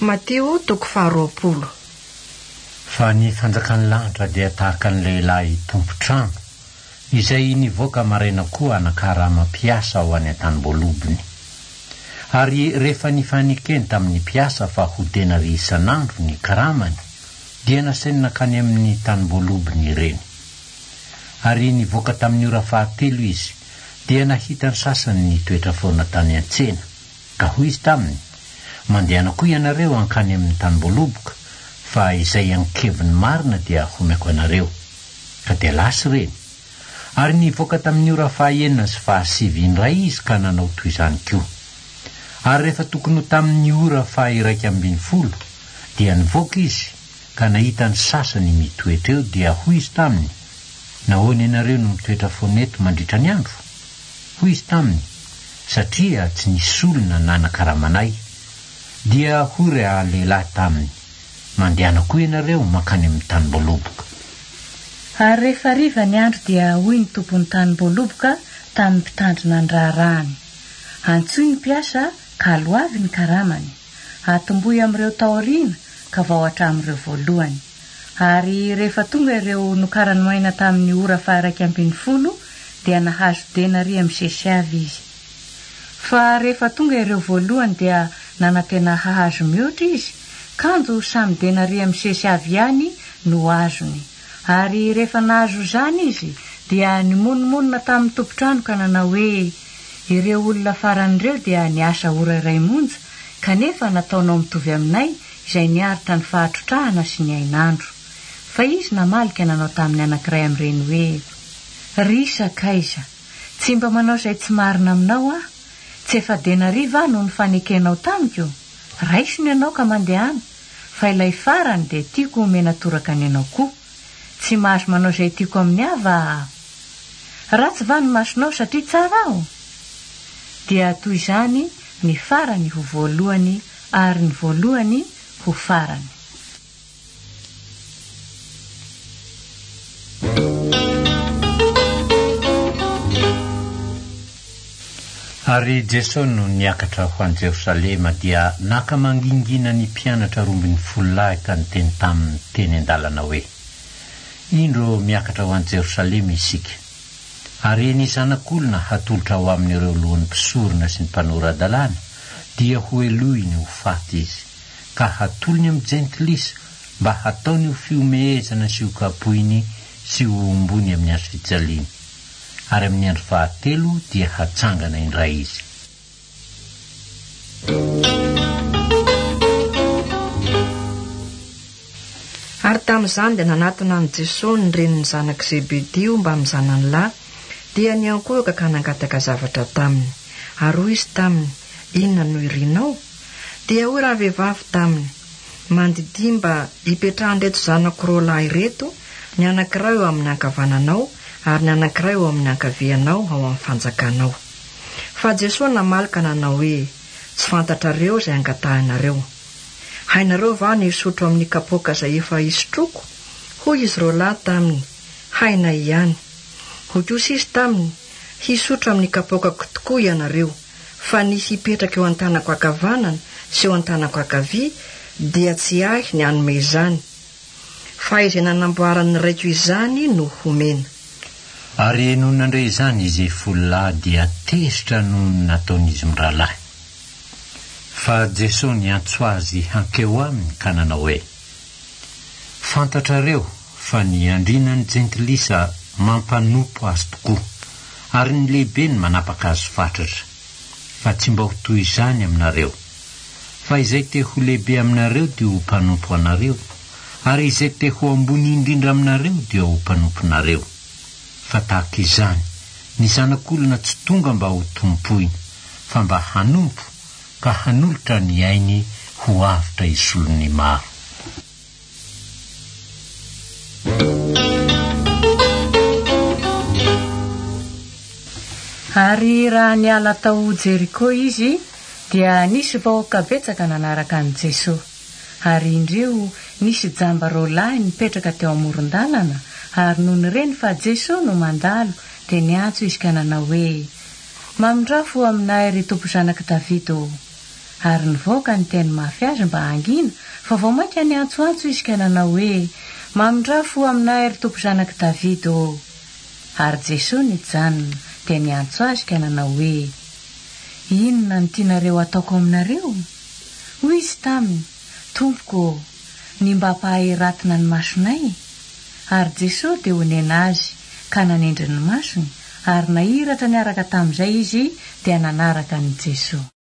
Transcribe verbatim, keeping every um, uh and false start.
Mateo toko faharoapolo. Fa ny fanjakan'ny lanitra dia tahaka ny lehilahy tompo-trano izay nivoaka maraina koa anakarama piasa ao any an-tanimbolobony. Ary rehefa nifanikeny tamin'ny piasa fa ho denary isan'andro ny karamany dia nasaina nakany amin'ny tanimbolobony ireny. Ary nivoaka tamin'ny ora fahatelo izy dia nahita ny sasany nitoetra foana tany an-tsena ka hoy izy taminy, mandehana koa ianareo ankany amin'ny tanimboloboko fa izay ankeviny marina dia homeko anareo. Ka dia lasy reny. Ary nivoaka tamin'ny ora fahaenina sy fahasivy indray izy ka nanao toy izany koa. Ary rehefa tokony ho tamin'ny ora fahiraika ambin'ny folo dia nivoaka izy ka nahita ny sasany mitoetra eo dia hoy izy taminy, nahoana ianareo no mitoetra foana eto mandritra ny andro? Hoy izy taminy, satria tsy nisy olona nanakaramanay. Dia hoy ry lehilahy taminy, mandehana koa ianareo mankany amin'ny tanimboloboko. Ary rehefa riva ny andro dia hoy ny tompon'ny tanimboloboko tamin'ny mpitandrina ny raharahany, antsoy ny mpiasa ka loavy ny karamany, atomboy amin'ireo taoriana ka vaoatra amin'ireo voalohany. Ary rehefa tonga ireo nokarany maina tamin'ny ora faharaika ambin'ny folo dia nahazo denary misesy avy izy. Fa rehefa tonga ireo voalohany dia nanantena hahazo mihoatra izy, kanjo samy denary misesy avy ihany no azony. Ary rehefa nahazo izany izy dia nimononmonina tamin'ny tompo-trano ka nanao hoe, ireo olona faran'ireo dia niasa ora iray monja kanefa nataonao mitovy aminay izay niaritra ny fahatrotrahana sy ny ainandro. Fa izy namalika nanao tamin'ny anankiray amin'ireny hoe, ry sakaiza, tsy mba manao izay tsy marina aminao ah, tsy efa denary va no nifanekenao tamiko? Raisiny ianao ka mandehana, fa ilay farany dia tiako omena toraka ny ianao koa. Tsy mahazo manao izay tiako amin'ny hava. Ratsy va ny masonao satria tsara aho? Dia toy izany ny farany ho voalohany ary ny voalohany ho farany. Ary Jesosy no niakatra ho an Jerosalema dia naka mangingina ny mpianatra rombin'ny folo lahy ka niteny tamin'ny teny an-dalana hoe, indro miakatra ho an Jerosalema isika. Ary ny zanak'olona hatolotra ho amin'ireo lohan'ny mpisorona sy ny mpanora-dalàna dia ho elohiny ho faty izy, ka hatolony amin'ny jentilisa mba hataony ho fiomehezana sy ho kapohiny sy ho ombony amin'ny hazo fijaliana. Ary amin'ny andro fahatelo dia hatsangana indray izy. Ary tamin'izany dia nanatona ny Jesosy ny reniny zanak' Zebedio mba mizana ny lahy, dia niankohaka ka nangataka zavatra taminy. Ary hoy izy taminy, inona no irinao? Dia hoy raha vehivavy taminy, mandidia mba hipetrahan'ireto zanako roa lahy ireto, ny anankiray eo amin'ny ankavananao ary ny anankiray eo amin'ny ankavianao ao amin'ny fanjakanao. Fa Jesosy namalika nanao hoe, tsy fantatrareo izay angatahanareo. Hainareo va ny hisotro amin'ny kapoaka izay efa hisotroko? Hoy izy roa lahy taminy, haina ihany. Hoy kosa izy taminy, hisotro amin'ny kapoakako tokoa ianareo, fa nisy hipetraka eo an-tanako ankavanana sy eo an-tanako ankavia dia tsy ahy ny hanome izany, fa izay nanamboarany raiko izany no homena. Ary noho nandray izany izy folo lahy dia tezitra noho nataon'izy mirahalahy. Fa Jesosy niantso azy hankeo aminy ka nanao hoe, fantatrareo fa ny andrinan'ny jentilisa mampanompo azy tokoa, ary ny lehibe ny manapaka azy fatratra, fa tsy mba ho toy izany aminareo. Fa izay te ho lehibe aminareo dia ho mpanompo anareo, ary izay te ho ambony indrindra aminareo dia ho mpanomponareo. Fa tahaka izany, ny zanak'olona tsy tonga mba ho tompoina, fa mba hanompo ka hanolotra ny ainy ho avitra isolony maro. Ary raha niala tao Jeriko izy dia nisy vahoaka betsaka nanaraka ny Jesosy. Ary indreo nisy jamba roa lahy nipetraka teo amoron-dalana, ary noho nireny fa Jesosy no mandalo dia niantso izy ka nanao hoe, mamindrafo aminay ry tompo zanak' Davido. ary nivoaka ny teny mafy azy mba hangina fa vao mainka ny antsoantso izy ka nanao hoe mamindrafo aminay ry tompo zanaky Davida ô. Ary Jesosy nijanona dia niantso azy ka nanao hoe inona ny tianareo ataoko aminareo? Hoy izy taminy, tompoko, ny mba hampahay ratina ny masonay. Ary Jesosy dia honena azy ka nanendry ny masony ary nahiratra niaraka tamin'izay izy dia nanaraka ny Jesosy.